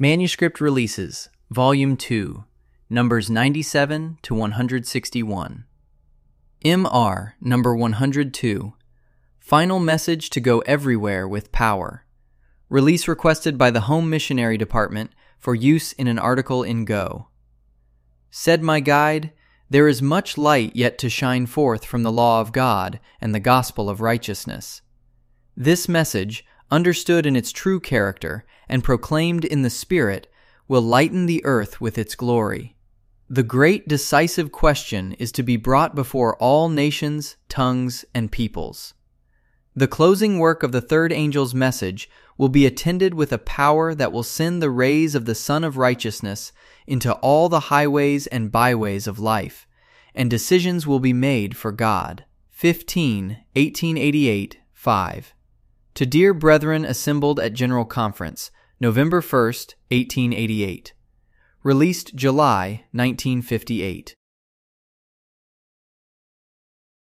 Manuscript Releases, Volume 2, Numbers 97 to 161. M.R. Number 102, Final Message to Go Everywhere with Power. Release requested by the Home Missionary Department for use in an article in Go. Said my guide, "There is much light yet to shine forth from the law of God and the gospel of righteousness. This message, understood in its true character and proclaimed in the Spirit, will lighten the earth with its glory. The great decisive question is to be brought before all nations, tongues, and peoples. The closing work of the third angel's message will be attended with a power that will send the rays of the Sun of Righteousness into all the highways and byways of life, and decisions will be made for God." 1888, 5. To dear brethren assembled at General Conference, November 1st, 1888. Released July 1958.